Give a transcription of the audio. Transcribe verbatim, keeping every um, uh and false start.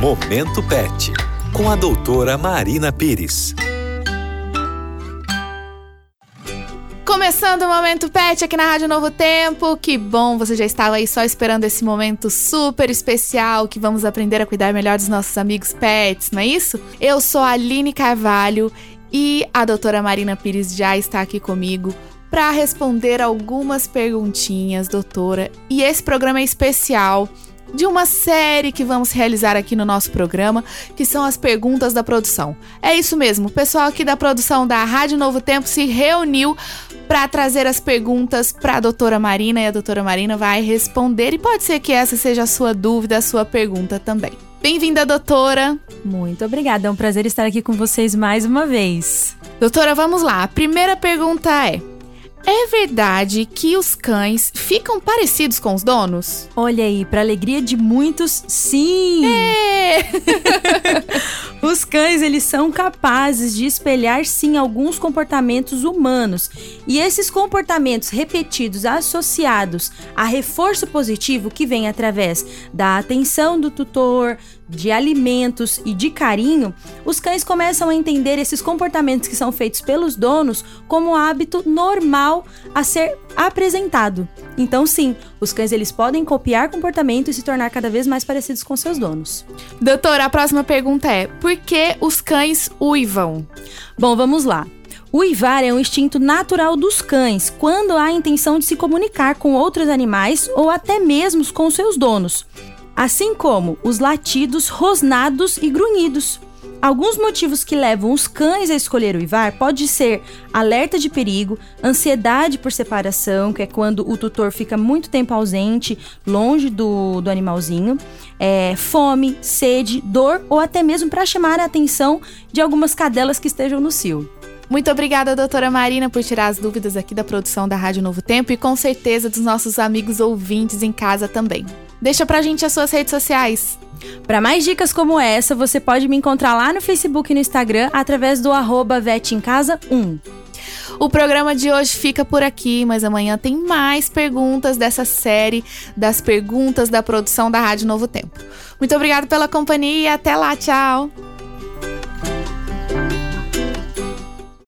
Momento Pet, com a doutora Marina Pires. Começando o Momento Pet aqui na Rádio Novo Tempo. Que bom, você já estava aí só esperando esse momento super especial que vamos aprender a cuidar melhor dos nossos amigos pets, não é isso? Eu sou a Aline Carvalho e a doutora Marina Pires já está aqui comigo para responder algumas perguntinhas, doutora. E esse programa é especial de uma série que vamos realizar aqui no nosso programa, que são as perguntas da produção. É isso mesmo, o pessoal aqui da produção da Rádio Novo Tempo se reuniu para trazer as perguntas para a doutora Marina e a doutora Marina vai responder e pode ser que essa seja a sua dúvida, a sua pergunta também. Bem-vinda, doutora! Muito obrigada, é um prazer estar aqui com vocês mais uma vez. Doutora, vamos lá. A primeira pergunta é: é verdade que os cães ficam parecidos com os donos? Olha aí, para alegria de muitos, sim! É. Os cães, eles são capazes de espelhar, sim, alguns comportamentos humanos. E esses comportamentos repetidos associados a reforço positivo que vem através da atenção do tutor, de alimentos e de carinho, os cães começam a entender esses comportamentos que são feitos pelos donos como hábito normal a ser apresentado. Então, sim, os cães eles podem copiar comportamento e se tornar cada vez mais parecidos com seus donos. Doutora, a próxima pergunta é: por que os cães uivam? Bom, vamos lá. Uivar é um instinto natural dos cães quando há a intenção de se comunicar com outros animais ou até mesmo com seus donos, assim como os latidos, rosnados e grunhidos. Alguns motivos que levam os cães a escolher uivar pode ser alerta de perigo, ansiedade por separação, que é quando o tutor fica muito tempo ausente, longe do, do animalzinho, é, fome, sede, dor ou até mesmo para chamar a atenção de algumas cadelas que estejam no cio. Muito obrigada, doutora Marina, por tirar as dúvidas aqui da produção da Rádio Novo Tempo e com certeza dos nossos amigos ouvintes em casa também. Deixa pra gente as suas redes sociais. Para mais dicas como essa, você pode me encontrar lá no Facebook e no Instagram através do arroba vetemcasa um. O programa de hoje fica por aqui, mas amanhã tem mais perguntas dessa série das perguntas da produção da Rádio Novo Tempo. Muito obrigada pela companhia e até lá, tchau!